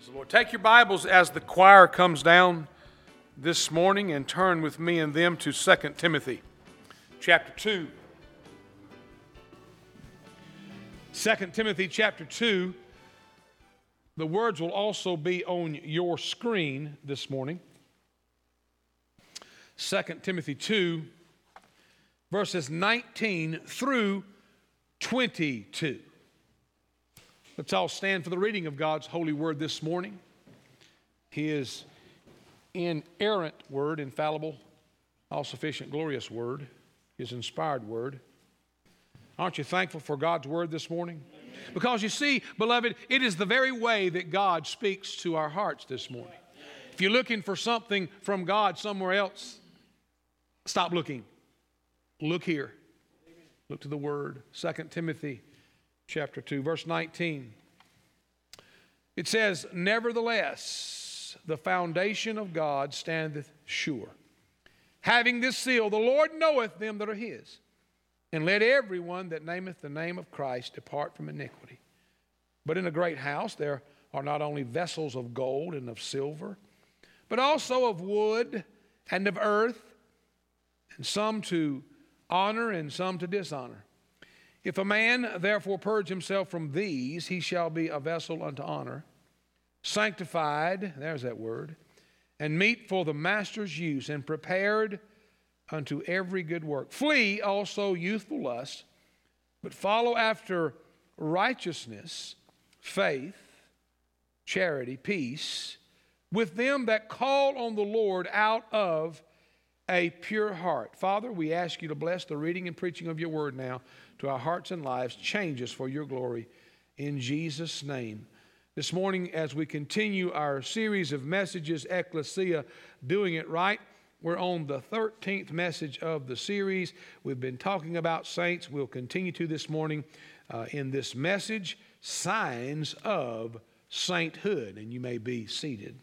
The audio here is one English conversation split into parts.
Praise the Lord. Take your Bibles as the choir comes down this morning and turn with me and them to 2 Timothy chapter 2. 2 Timothy chapter 2. The words will also be on your screen this morning. 2 Timothy 2, verses 19 through 22. Let's all stand for the reading of God's holy word this morning. His inerrant word, infallible, all-sufficient, glorious word, His inspired word. Aren't you thankful for God's word this morning? Because you see, beloved, it is the very way that God speaks to our hearts this morning. If you're looking for something from God somewhere else, stop looking. Look here. Look to the word. 2 Timothy chapter 2, verse 19. It says, "Nevertheless, the foundation of God standeth sure. Having this seal, the Lord knoweth them that are His. And let everyone that nameth the name of Christ depart from iniquity. But in a great house there are not only vessels of gold and of silver, but also of wood and of earth, and some to honor and some to dishonor. If a man therefore purge himself from these, he shall be a vessel unto honor, sanctified," there's that word, "and meet for the master's use, and prepared unto every good work. Flee also youthful lust, but follow after righteousness, faith, charity, peace, with them that call on the Lord out of a pure heart." Father, we ask you to bless the reading and preaching of your word now to our hearts and lives. Change us for your glory in Jesus' name. This morning, as we continue our series of messages, Ecclesia, Doing It Right, we're on the 13th message of the series. We've been talking about saints. We'll continue to this morning in this message, Signs of Sainthood. And you may be seated.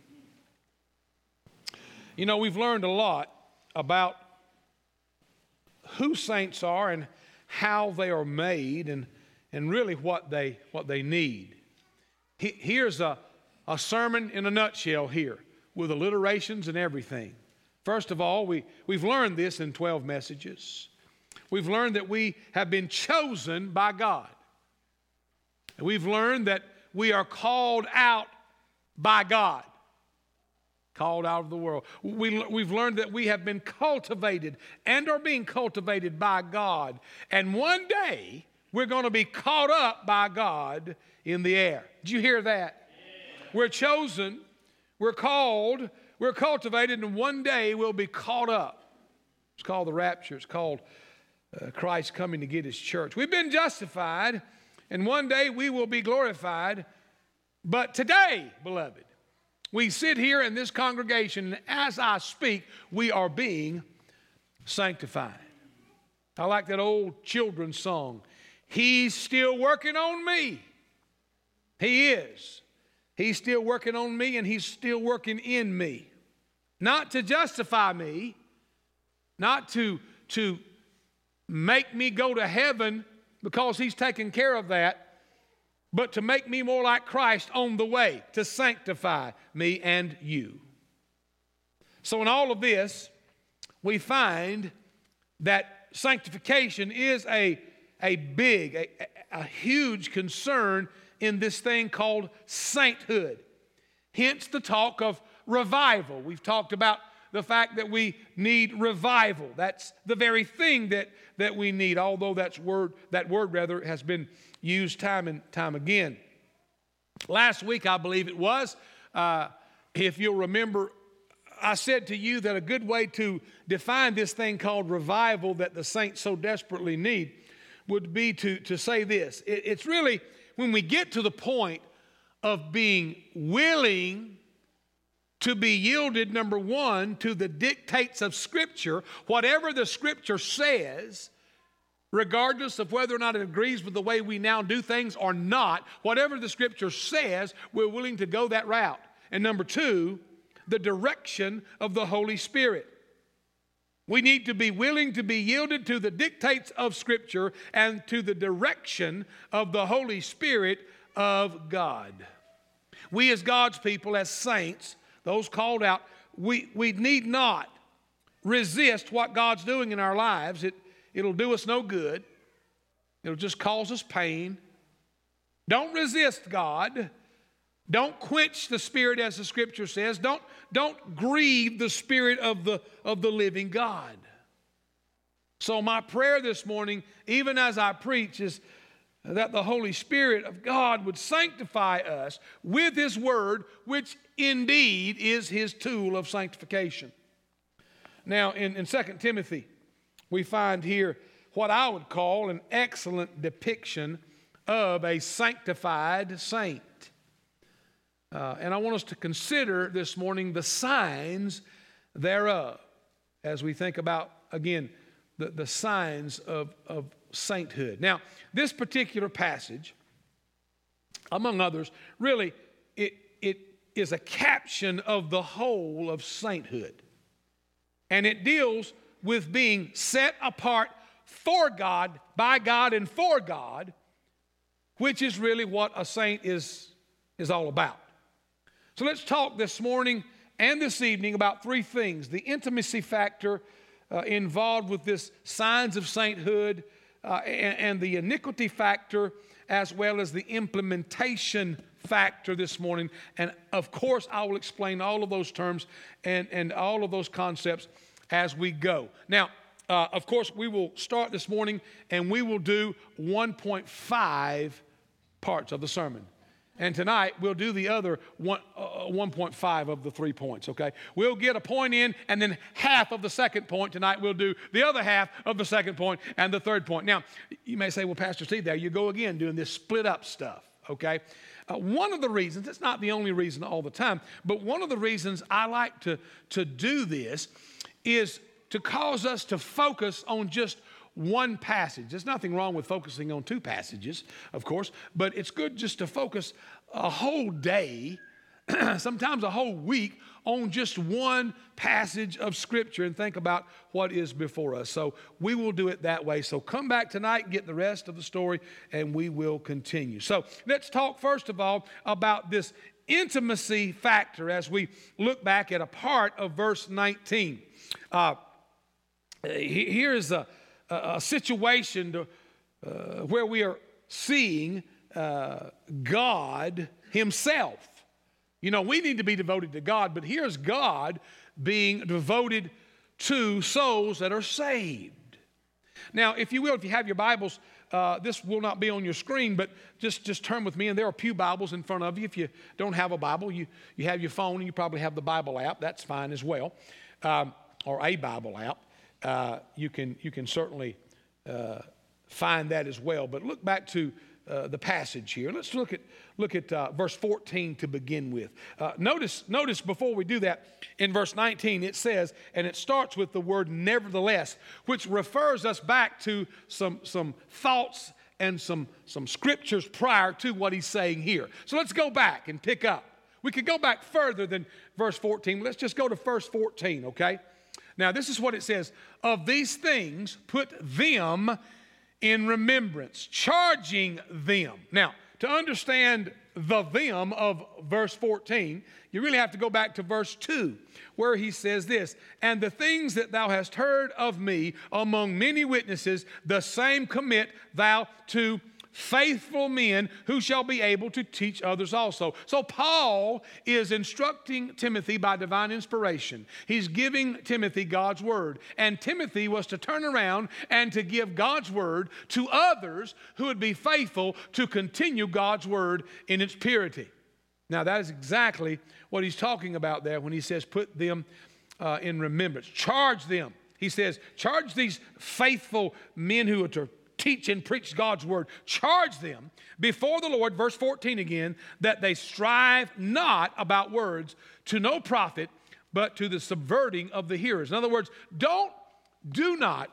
You know, we've learned a lot about who saints are and how they are made and really what they need. Here's a sermon in a nutshell here with alliterations and everything. First of all, we've learned this in 12 messages. We've learned that we have been chosen by God. And we've learned that we are called out by God. Called out of the world. We've learned that we have been cultivated and are being cultivated by God. And one day, we're going to be caught up by God in the air. Did you hear that? Yeah. We're chosen, we're called, we're cultivated, and one day we'll be caught up. It's called the rapture. It's called Christ coming to get His church. We've been justified, and one day we will be glorified. But today, beloved, we sit here in this congregation, and as I speak, we are being sanctified. I like that old children's song, "He's still working on me." He is. He's still working on me, and He's still working in me. Not to justify me, not to make me go to heaven because He's taken care of that, but to make me more like Christ on the way, to sanctify me and you. So in all of this, we find that sanctification is a huge concern in this thing called sainthood. Hence the talk of revival. We've talked about the fact that we need revival. That's the very thing that we need, although that word has been used time and time again. Last week, I believe it was, if you'll remember, I said to you that a good way to define this thing called revival that the saints so desperately need would be to say this. It's really when we get to the point of being willing to be yielded, number one, to the dictates of Scripture, whatever the Scripture says, regardless of whether or not it agrees with the way we now do things or not, whatever the Scripture says, we're willing to go that route. And number two, the direction of the Holy Spirit. We need to be willing to be yielded to the dictates of Scripture and to the direction of the Holy Spirit of God. We as God's people, as saints, those called out, we need not resist what God's doing in our lives. It'll do us no good. It'll just cause us pain. Don't resist God. Don't quench the Spirit, as the Scripture says. Don't grieve the Spirit of the living God. So my prayer this morning, even as I preach, is that the Holy Spirit of God would sanctify us with His Word, which indeed is His tool of sanctification. Now, in 2 Timothy, we find here what I would call an excellent depiction of a sanctified saint. And I want us to consider this morning the signs thereof as we think about, again, the signs of sainthood. Now, this particular passage, among others, really, it is a caption of the whole of sainthood. And it deals with being set apart for God, by God, and for God, which is really what a saint is all about. So let's talk this morning and this evening about three things: the intimacy factor involved with this signs of sainthood, and the iniquity factor, as well as the implementation factor this morning. And of course, I will explain all of those terms and all of those concepts as we go. Now, of course, we will start this morning and we will do 1.5 parts of the sermon. And tonight, we'll do the other 1.5 of the 3 points, okay? We'll get a point in, and then half of the second point. Tonight, we'll do the other half of the second point and the third point. Now, you may say, well, Pastor Steve, there you go again, doing this split up stuff, okay? One of the reasons, it's not the only reason all the time, but one of the reasons I like to do this is to cause us to focus on just one passage. There's nothing wrong with focusing on two passages, of course, but it's good just to focus a whole day, sometimes a whole week, on just one passage of Scripture and think about what is before us. So we will do it that way. So come back tonight, get the rest of the story, and we will continue. So let's talk first of all about this intimacy factor as we look back at a part of verse 19. Here is a situation where we are seeing God Himself. You know, we need to be devoted to God, but here's God being devoted to souls that are saved. Now, if you will, if you have your Bibles, this will not be on your screen, but just turn with me, and there are pew Bibles in front of you. If you don't have a Bible, you have your phone, and you probably have the Bible app. That's fine as well, or a Bible app. You can certainly find that as well. But look back to the passage here. Let's look at verse 14 to begin with. Notice before we do that, in verse 19 it says, and it starts with the word nevertheless, which refers us back to some thoughts and some scriptures prior to what he's saying here. So let's go back and pick up. We could go back further than verse 14. Let's just go to verse 14, okay? Now, this is what it says: of these things, put them in remembrance, charging them. Now, to understand the them of verse 14, you really have to go back to verse 2, where he says this: and the things that thou hast heard of me among many witnesses, the same commit thou to faithful men who shall be able to teach others also. So Paul is instructing Timothy by divine inspiration. He's giving Timothy God's word. And Timothy was to turn around and to give God's word to others who would be faithful to continue God's word in its purity. Now that is exactly what he's talking about there when he says put them in remembrance. Charge them. He says charge these faithful men who are to teach and preach God's word. Charge them before the Lord, verse 14 again, that they strive not about words to no profit, but to the subverting of the hearers. In other words, do not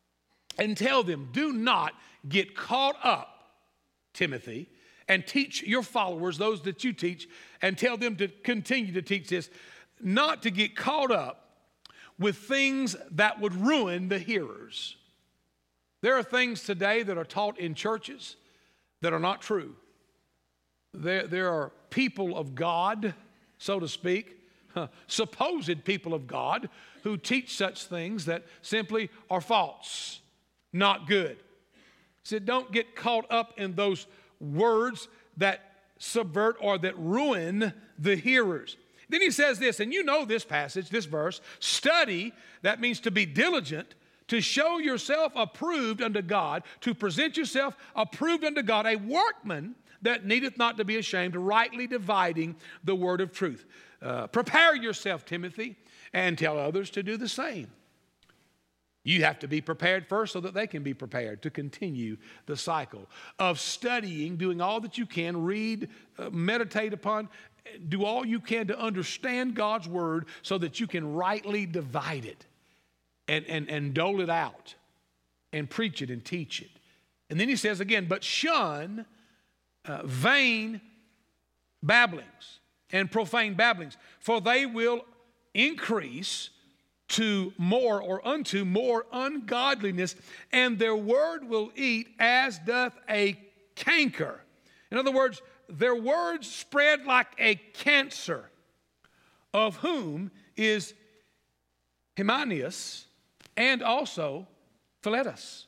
get caught up, Timothy, and teach your followers, those that you teach, and tell them to continue to teach this, not to get caught up with things that would ruin the hearers. There are things today that are taught in churches that are not true. there are people of God, so to speak, supposed people of God, who teach such things that simply are false, not good. He said, don't get caught up in those words that subvert or that ruin the hearers. Then he says this, and you know this passage, this verse, study, that means to be diligent, to show yourself approved unto God, to present yourself approved unto God, a workman that needeth not to be ashamed, rightly dividing the word of truth. Prepare yourself, Timothy, and tell others to do the same. You have to be prepared first so that they can be prepared to continue the cycle of studying, doing all that you can, read, meditate upon, do all you can to understand God's word so that you can rightly divide it and dole it out and preach it and teach it. And then he says again, but shun vain babblings and profane babblings, for they will increase to more or unto more ungodliness, and their word will eat as doth a canker. In other words, their words spread like a cancer, of whom is Hymenaeus and also Philetus.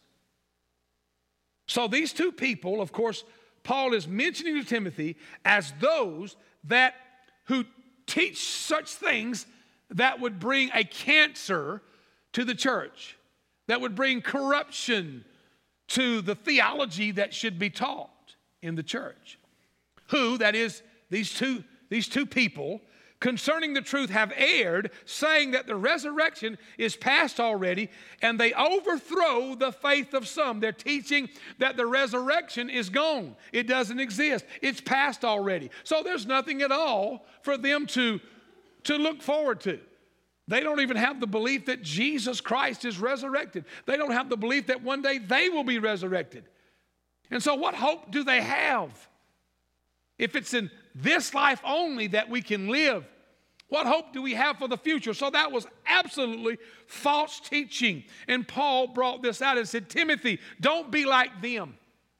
So these two people, of course, Paul is mentioning to Timothy as those who teach such things that would bring a cancer to the church, that would bring corruption to the theology that should be taught in the church. Who, that is, these two people, concerning the truth have erred, saying that the resurrection is past already, and they overthrow the faith of some. They're teaching that the resurrection is gone. It doesn't exist. It's past already. So there's nothing at all for them to look forward to. They don't even have the belief that Jesus Christ is resurrected. They don't have the belief that one day they will be resurrected. And so what hope do they have? If it's in this life only that we can live, what hope do we have for the future? So that was absolutely false teaching. And Paul brought this out and said, Timothy, don't be like them.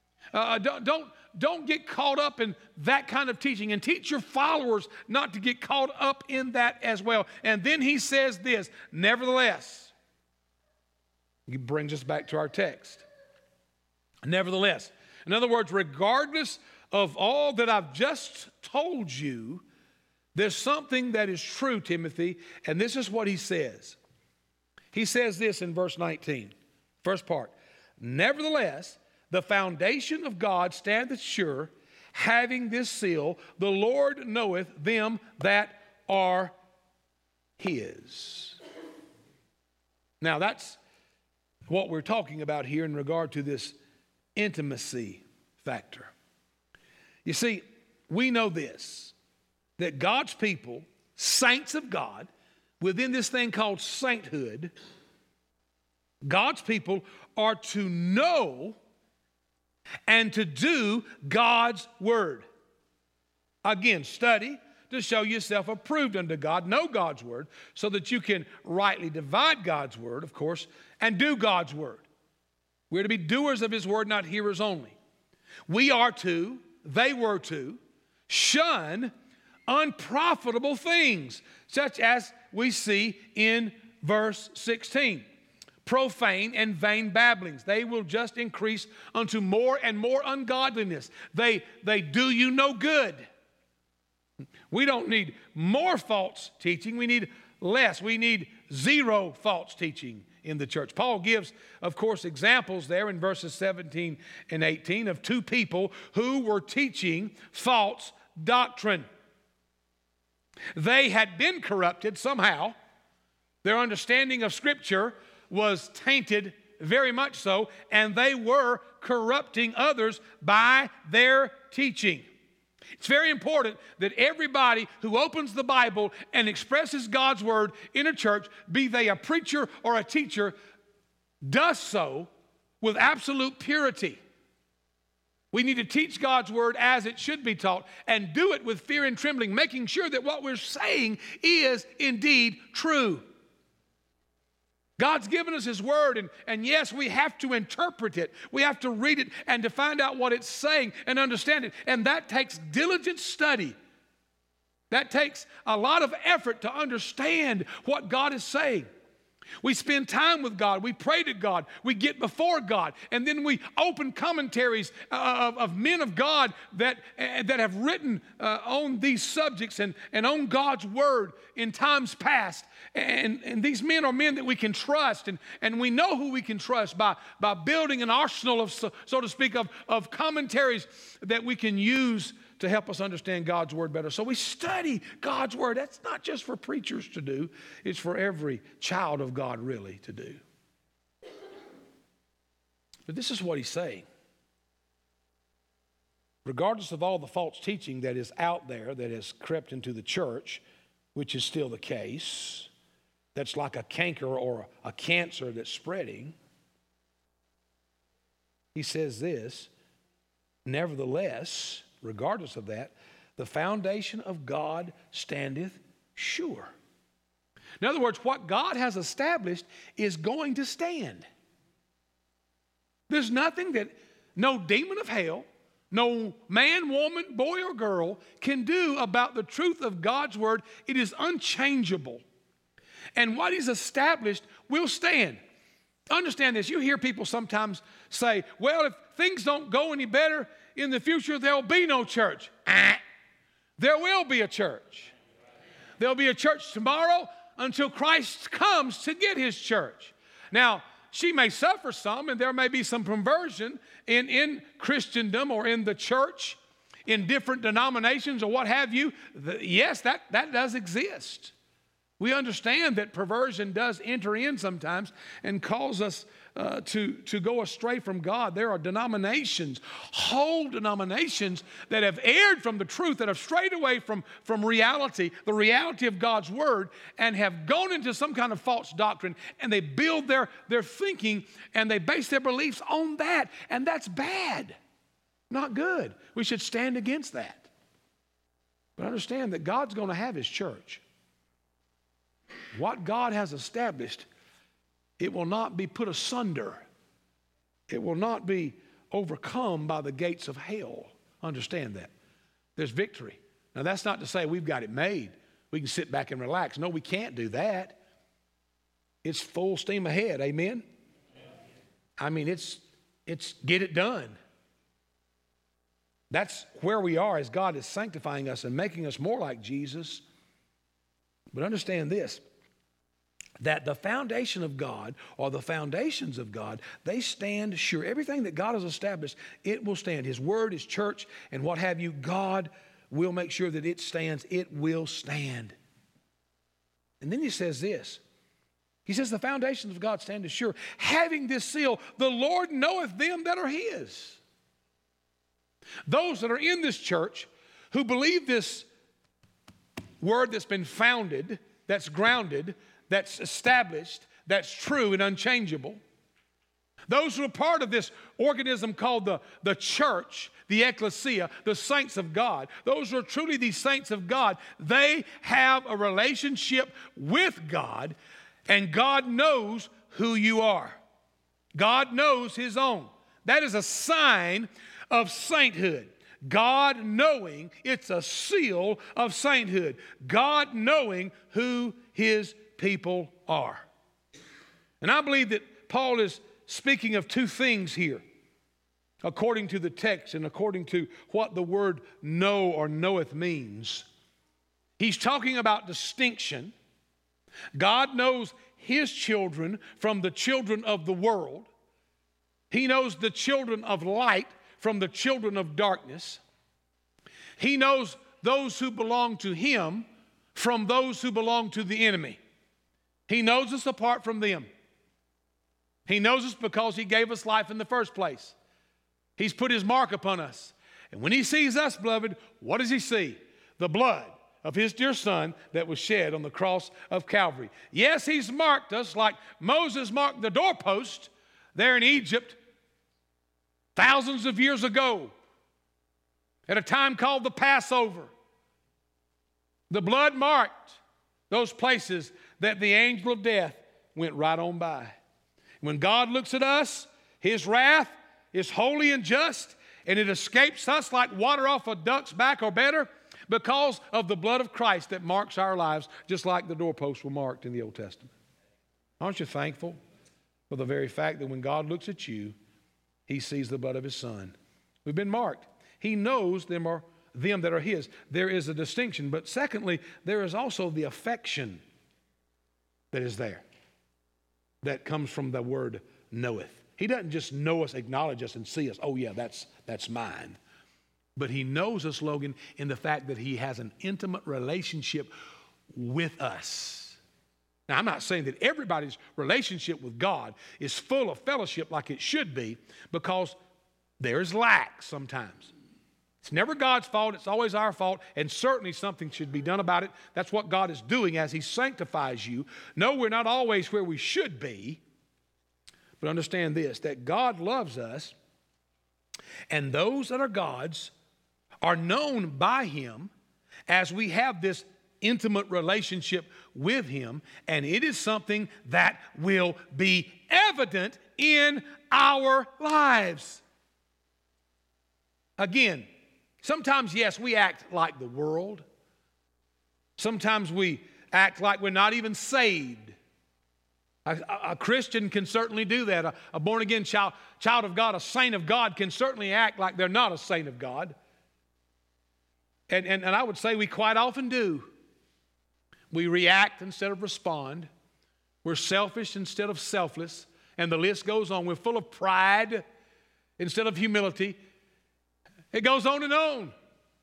Don't get caught up in that kind of teaching, and teach your followers not to get caught up in that as well. And then he says this, nevertheless, he brings us back to our text. Nevertheless, in other words, regardless of all that I've just told you, there's something that is true, Timothy, and this is what he says. He says this in verse 19, first part. Nevertheless, the foundation of God standeth sure, having this seal, the Lord knoweth them that are his. Now that's what we're talking about here in regard to this intimacy factor. You see, we know this, that God's people, saints of God, within this thing called sainthood, God's people are to know and to do God's word. Again, study to show yourself approved unto God, know God's word, so that you can rightly divide God's word, of course, and do God's word. We're to be doers of his word, not hearers only. They were to shun unprofitable things, such as we see in verse 16. Profane and vain babblings. They will just increase unto more and more ungodliness. They do you no good. We don't need more false teaching. We need less. We need zero false teaching in the church. Paul gives, of course, examples there in verses 17 and 18 of two people who were teaching false doctrine. They had been corrupted somehow. Their understanding of Scripture was tainted very much so, and they were corrupting others by their teaching. It's very important that everybody who opens the Bible and expresses God's word in a church, be they a preacher or a teacher, does so with absolute purity. We need to teach God's word as it should be taught and do it with fear and trembling, making sure that what we're saying is indeed true. God's given us His Word, and yes, we have to interpret it. We have to read it and to find out what it's saying and understand it. And that takes diligent study. That takes a lot of effort to understand what God is saying. We spend time with God. We pray to God. We get before God. And then we open commentaries of men of God that have written on these subjects and on God's Word in times past. And these men are men that we can trust. And we know who we can trust by building an arsenal of, so to speak, of commentaries that we can use to help us understand God's Word better. So we study God's Word. That's not just for preachers to do. It's for every child of God really to do. But this is what he's saying. Regardless of all the false teaching that is out there that has crept into the church, which is still the case, that's like a canker or a cancer that's spreading, he says this, nevertheless, regardless of that, the foundation of God standeth sure. In other words, what God has established is going to stand. There's nothing that no demon of hell, no man, woman, boy, or girl can do about the truth of God's Word. It is unchangeable. And what He's established will stand. Understand this. You hear people sometimes say, well, if things don't go any better in the future, there'll be no church. There will be a church. There'll be a church tomorrow until Christ comes to get His church. Now, she may suffer some, and there may be some conversion in Christendom or in the church, in different denominations or what have you. Yes, that does exist. We understand that perversion does enter in sometimes and cause us to go astray from God. There are denominations, whole denominations that have erred from the truth, that have strayed away from reality, the reality of God's Word, and have gone into some kind of false doctrine, and they build their thinking and they base their beliefs on that, and that's bad, not good. We should stand against that. But understand that God's going to have His church. What God has established, it will not be put asunder. It will not be overcome by the gates of hell. Understand that. There's victory. Now, that's not to say we've got it made. We can sit back and relax. No, we can't do that. It's full steam ahead. Amen? I mean, it's get it done. That's where we are as God is sanctifying us and making us more like Jesus. But understand this, that the foundation of God, or the foundations of God, they stand sure. Everything that God has established, it will stand. His Word, His church, and what have you, God will make sure that it stands. It will stand. And then he says this. He says, the foundations of God stand sure. Having this seal, the Lord knoweth them that are His. Those that are in this church who believe this Word that's been founded, that's grounded, that's established, that's true and unchangeable. Those who are part of this organism called the church, the ecclesia, the saints of God, those who are truly these saints of God, they have a relationship with God, and God knows who you are. God knows His own. That is a sign of sainthood. God knowing, it's a seal of sainthood. God knowing who His people are. And I believe that Paul is speaking of two things here, according to the text and according to what the word know or knoweth means. He's talking about distinction. God knows His children from the children of the world. He knows the children of light from the children of darkness. He knows those who belong to Him from those who belong to the enemy. He knows us apart from them. He knows us because He gave us life in the first place. He's put His mark upon us. And when He sees us, beloved, what does He see? The blood of His dear Son that was shed on the cross of Calvary. Yes, He's marked us like Moses marked the doorpost there in Egypt thousands of years ago at a time called the Passover. The blood marked those places that the angel of death went right on by. When God looks at us, his wrath is holy and just, and it escapes us like water off a duck's back or better because of the blood of Christ that marks our lives, just like the doorposts were marked in the Old Testament. Aren't you thankful for the very fact that when God looks at you, he sees the blood of his Son? We've been marked. He knows them that are his. There is a distinction. But secondly, there is also the affection that is there that comes from the word knoweth. He doesn't just know us, acknowledge us, and see us. Oh, yeah, that's mine. But he knows us, Logan, in the fact that he has an intimate relationship with us. Now, I'm not saying that everybody's relationship with God is full of fellowship like it should be, because there's lack sometimes. It's never God's fault. It's always our fault, and certainly something should be done about it. That's what God is doing as he sanctifies you. No, we're not always where we should be, but understand this, that God loves us, and those that are God's are known by him as we have this intimate relationship with him, and it is something that will be evident in our lives. Again, sometimes, yes, we act like the world. Sometimes we act like we're not even saved. A Christian can certainly do that. A born-again child of God, a saint of God, can certainly act like they're not a saint of God. And I would say we quite often do. We react instead of respond. We're selfish instead of selfless. And the list goes on. We're full of pride instead of humility. It goes on and on.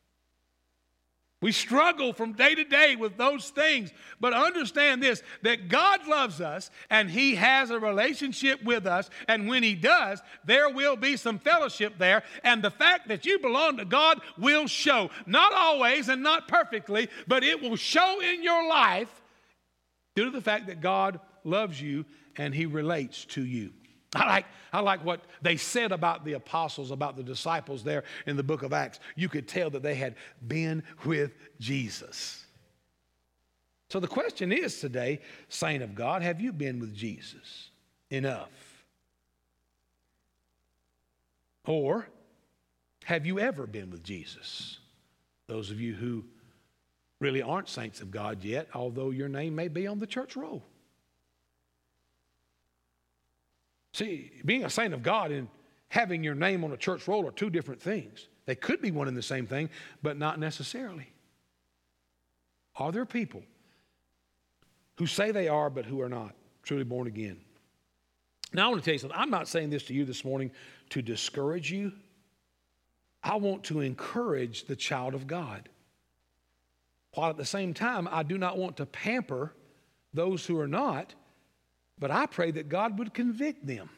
We struggle from day to day with those things. But understand this, that God loves us and he has a relationship with us. And when he does, there will be some fellowship there. And the fact that you belong to God will show. Not always and not perfectly, but it will show in your life due to the fact that God loves you and he relates to you. I like what they said about the apostles, about the disciples there in the book of Acts. You could tell that they had been with Jesus. So the question is today, saint of God, have you been with Jesus enough? Or have you ever been with Jesus? Those of you who really aren't saints of God yet, although your name may be on the church roll. See, being a saint of God and having your name on a church roll are two different things. They could be one and the same thing, but not necessarily. Are there people who say they are, but who are not truly born again? Now, I want to tell you something. I'm not saying this to you this morning to discourage you. I want to encourage the child of God. While at the same time, I do not want to pamper those who are not, but I pray that God would convict them.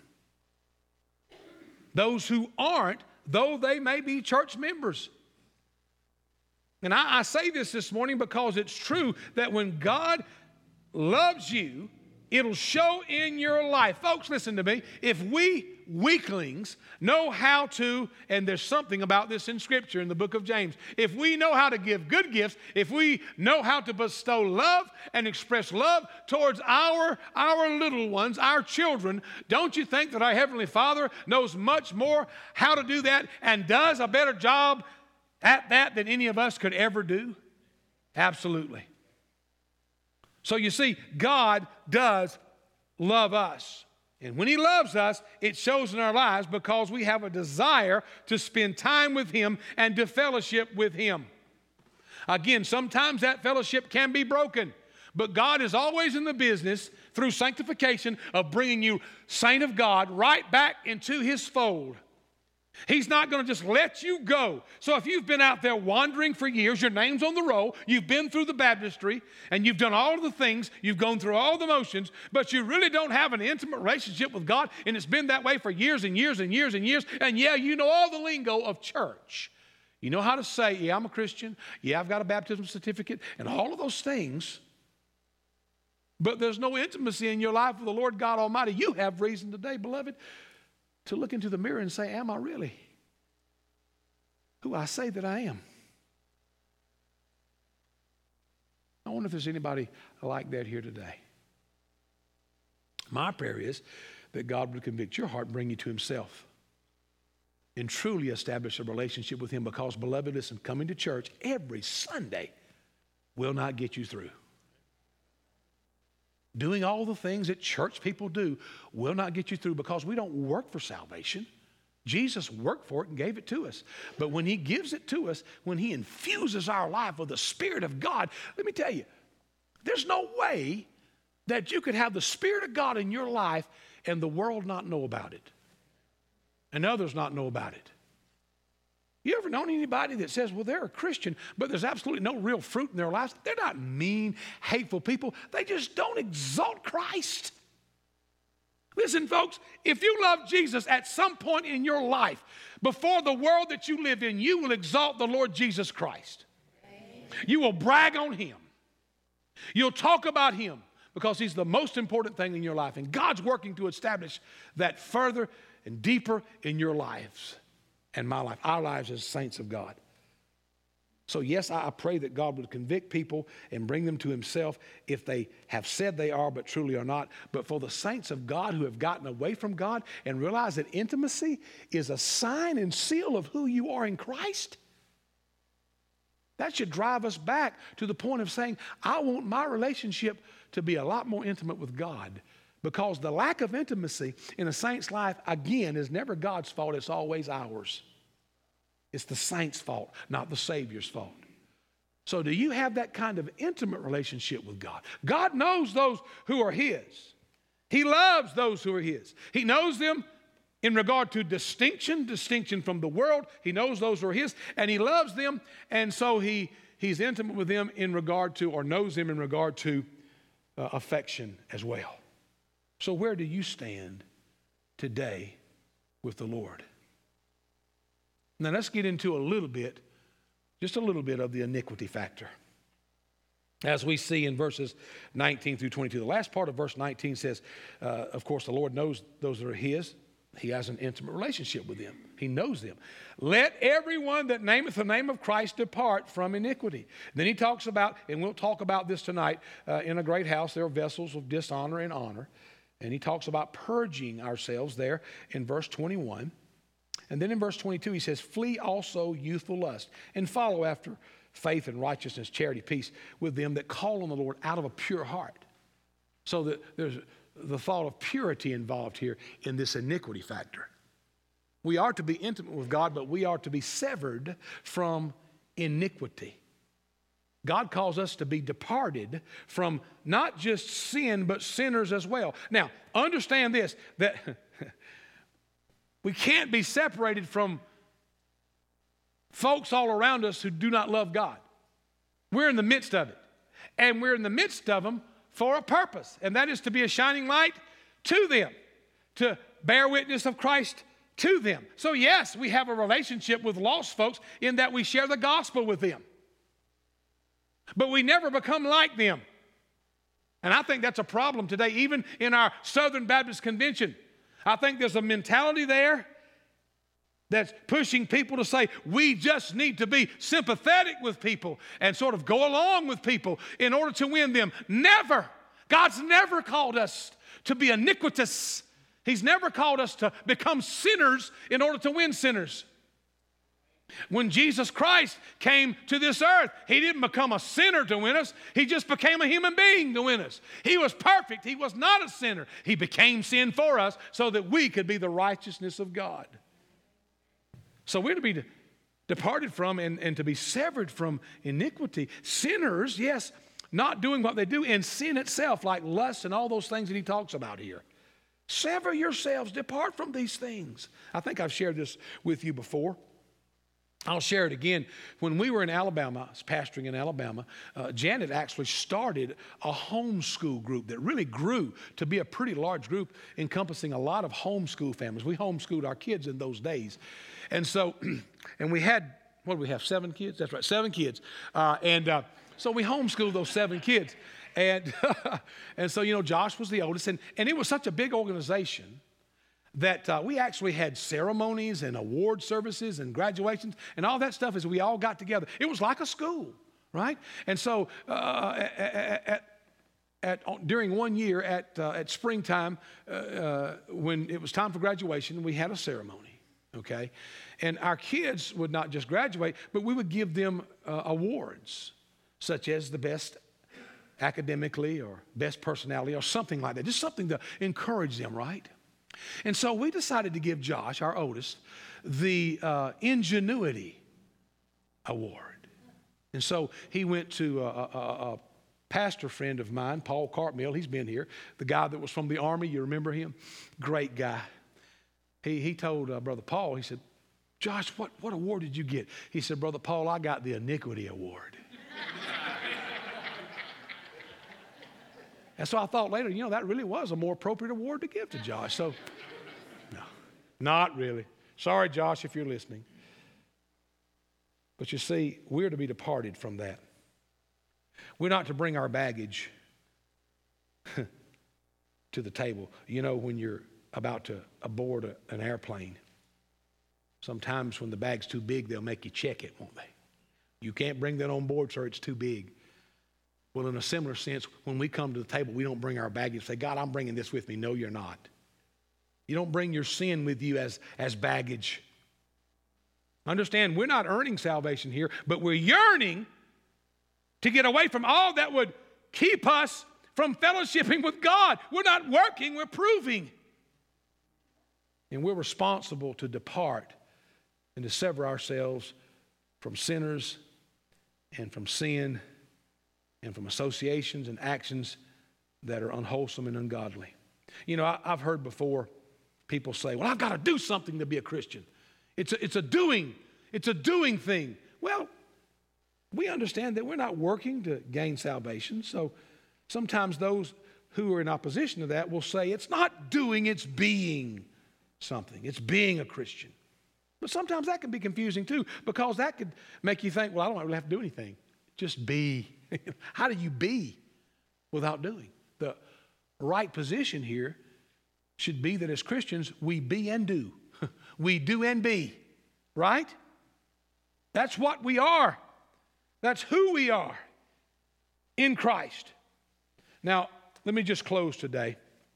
Those who aren't, though they may be church members. And I say this morning because it's true that when God loves you, it'll show in your life. Folks, listen to me. If we weaklings know how to, and there's something about this in Scripture in the book of James, if we know how to give good gifts, if we know how to bestow love and express love towards our little ones, our children, don't you think that our Heavenly Father knows much more how to do that and does a better job at that than any of us could ever do? Absolutely. So you see, God does love us. And when he loves us, it shows in our lives because we have a desire to spend time with him and to fellowship with him. Again, sometimes that fellowship can be broken, but God is always in the business through sanctification of bringing you, saint of God, right back into his fold. He's not going to just let you go. So if you've been out there wandering for years, your name's on the roll, you've been through the baptistry, and you've done all of the things, you've gone through all the motions, but you really don't have an intimate relationship with God, and it's been that way for years and years and years and years, and yeah, you know all the lingo of church. You know how to say, yeah, I'm a Christian, yeah, I've got a baptism certificate, and all of those things, but there's no intimacy in your life with the Lord God Almighty. You have reason today, beloved, to look into the mirror and say, am I really who I say that I am? I wonder if there's anybody like that here today. My prayer is that God would convict your heart and bring you to himself and truly establish a relationship with him, because, beloved, listen, coming to church every Sunday will not get you through. Doing all the things that church people do will not get you through, because we don't work for salvation. Jesus worked for it and gave it to us. But when he gives it to us, when he infuses our life with the Spirit of God, let me tell you, there's no way that you could have the Spirit of God in your life and the world not know about it and others not know about it. You ever known anybody that says, well, they're a Christian, but there's absolutely no real fruit in their lives? They're not mean, hateful people. They just don't exalt Christ. Listen, folks, if you love Jesus at some point in your life, before the world that you live in, you will exalt the Lord Jesus Christ. Amen. You will brag on him. You'll talk about him, because he's the most important thing in your life. And God's working to establish that further and deeper in your lives and my life, our lives as saints of God. So yes, I pray that God would convict people and bring them to himself if they have said they are but truly are not. But for the saints of God who have gotten away from God and realize that intimacy is a sign and seal of who you are in Christ, that should drive us back to the point of saying, I want my relationship to be a lot more intimate with God. Because the lack of intimacy in a saint's life, again, is never God's fault. It's always ours. It's the saint's fault, not the Savior's fault. So do you have that kind of intimate relationship with God? God knows those who are his. He loves those who are his. He knows them in regard to distinction from the world. He knows those who are his, and he loves them, and so he's intimate with them in regard to, or knows them in regard to, affection as well. So where do you stand today with the Lord? Now let's get into just a little bit of the iniquity factor. As we see in verses 19 through 22. The last part of verse 19 says, of course, the Lord knows those that are his. He has an intimate relationship with them. He knows them. Let everyone that nameth the name of Christ depart from iniquity. Then he talks about, and we'll talk about this tonight, in a great house there are vessels of dishonor and honor. And he talks about purging ourselves there in verse 21. And then in verse 22 he says, flee also youthful lust, and follow after faith and righteousness, charity, peace with them that call on the Lord out of a pure heart. So that there's the thought of purity involved here in this iniquity factor. We are to be intimate with God, but we are to be severed from iniquity. God calls us to be departed from not just sin, but sinners as well. Now, understand this, that we can't be separated from folks all around us who do not love God. We're in the midst of it. And we're in the midst of them for a purpose, and that is to be a shining light to them, to bear witness of Christ to them. So yes, we have a relationship with lost folks in that we share the gospel with them. But we never become like them. And I think that's a problem today, even in our Southern Baptist Convention. I think there's a mentality there that's pushing people to say, we just need to be sympathetic with people and sort of go along with people in order to win them. Never. God's never called us to be iniquitous. He's never called us to become sinners in order to win sinners. When Jesus Christ came to this earth, he didn't become a sinner to win us. He just became a human being to win us. He was perfect. He was not a sinner. He became sin for us so that we could be the righteousness of God. So we're to be departed from and to be severed from iniquity. Sinners, yes, not doing what they do, and sin itself, like lust and all those things that he talks about here. Sever yourselves, depart from these things. I think I've shared this with you before. I'll share it again. When we were in Alabama, I was pastoring in Alabama, Janet actually started a homeschool group that really grew to be a pretty large group encompassing a lot of homeschool families. We homeschooled our kids in those days. And so, and we had, what did we have, 7 kids? That's right, 7 kids. So we homeschooled those 7 kids. And, and so, you know, Josh was the oldest. And it was such a big organization that we actually had ceremonies and award services and graduations and all that stuff as we all got together. It was like a school, right? And so during 1 year at springtime, when it was time for graduation, we had a ceremony, okay? And our kids would not just graduate, but we would give them awards, such as the best academically or best personality or something like that, just something to encourage them, right? And so we decided to give Josh, our oldest, the Ingenuity Award. And so he went to a pastor friend of mine, Paul Cartmill. He's been here. The guy that was from the Army, you remember him? Great guy. He told Brother Paul, he said, Josh, what award did you get? He said, Brother Paul, I got the Iniquity Award. And so I thought later, that really was a more appropriate award to give to Josh. So, no, not really. Sorry, Josh, if you're listening. But you see, we're to be departed from that. We're not to bring our baggage to the table. When you're about to board an airplane, sometimes when the bag's too big, they'll make you check it, won't they? You can't bring that on board, sir, it's too big. Well, in a similar sense, when we come to the table, we don't bring our baggage and say, God, I'm bringing this with me. No, you're not. You don't bring your sin with you as baggage. Understand, we're not earning salvation here, but we're yearning to get away from all that would keep us from fellowshipping with God. We're not working, we're proving. And we're responsible to depart and to sever ourselves from sinners and from sin and from associations and actions that are unwholesome and ungodly. I've heard before people say, well, I've got to do something to be a Christian. It's a doing thing. Well, we understand that we're not working to gain salvation. So sometimes those who are in opposition to that will say it's not doing, it's being something. It's being a Christian. But sometimes that can be confusing too, because that could make you think, well, I don't really have to do anything. Just be. How do you be without doing? The right position here should be that as Christians, we be and do. We do and be, right? That's what we are. That's who we are in Christ. Now, let me just close today.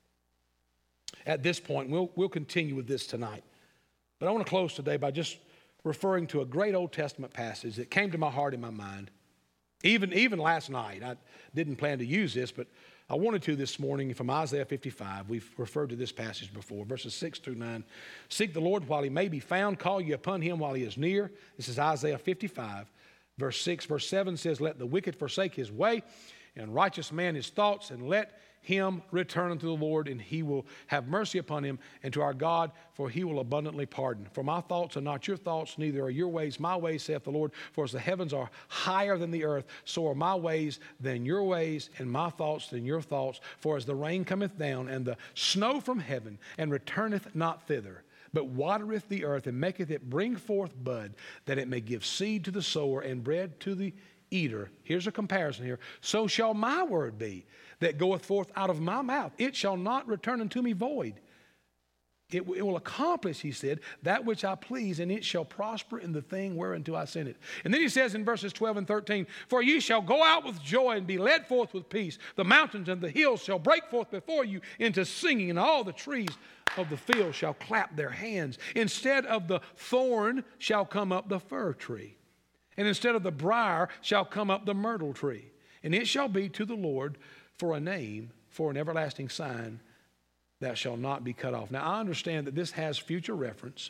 At this point, we'll continue with this tonight. But I want to close today by just referring to a great Old Testament passage that came to my heart and my mind. Even last night, I didn't plan to use this, but I wanted to this morning from Isaiah 55. We've referred to this passage before, verses 6 through 9. Seek the Lord while he may be found. Call ye upon him while he is near. This is Isaiah 55, verse 6. Verse 7 says, let the wicked forsake his way, and righteous man his thoughts, and let him return unto the Lord, and he will have mercy upon him, and to our God, for he will abundantly pardon. For my thoughts are not your thoughts, neither are your ways my ways, saith the Lord. For as the heavens are higher than the earth, so are my ways than your ways, and my thoughts than your thoughts. For as the rain cometh down, and the snow from heaven, and returneth not thither, but watereth the earth, and maketh it bring forth bud, that it may give seed to the sower, and bread to the eater. Here's a comparison here. So shall my word be that goeth forth out of my mouth. It shall not return unto me void. It will accomplish, he said, that which I please, and it shall prosper in the thing whereunto I sent it. And then he says in verses 12 and 13, for ye shall go out with joy and be led forth with peace. The mountains and the hills shall break forth before you into singing, and all the trees of the field shall clap their hands. Instead of the thorn shall come up the fir tree, and instead of the briar shall come up the myrtle tree. And it shall be to the Lord for a name, for an everlasting sign that shall not be cut off. Now, I understand that this has future reference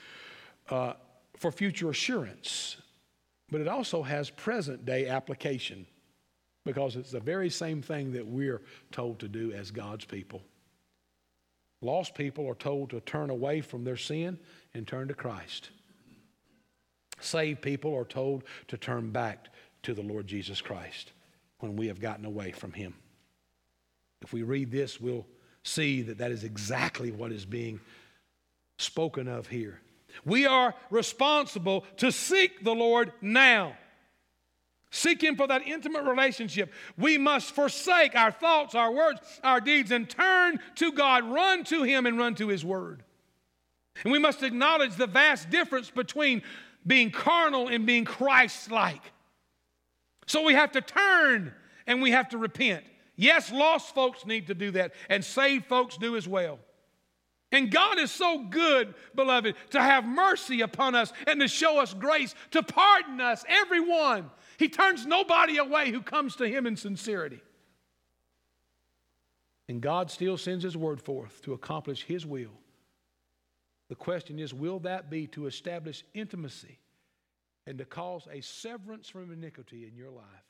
for future assurance, but it also has present day application, because it's the very same thing that we're told to do as God's people. Lost people are told to turn away from their sin and turn to Christ. Saved people are told to turn back to the Lord Jesus Christ when we have gotten away from him. If we read this, we'll see that that is exactly what is being spoken of here. We are responsible to seek the Lord now. Seek him for that intimate relationship. We must forsake our thoughts, our words, our deeds, and turn to God, run to him and run to his word. And we must acknowledge the vast difference between being carnal and being Christ-like. So we have to turn and we have to repent. Yes, lost folks need to do that, and saved folks do as well. And God is so good, beloved, to have mercy upon us and to show us grace, to pardon us, everyone. He turns nobody away who comes to Him in sincerity. And God still sends His word forth to accomplish His will. The question is, will that be to establish intimacy and to cause a severance from iniquity in your life?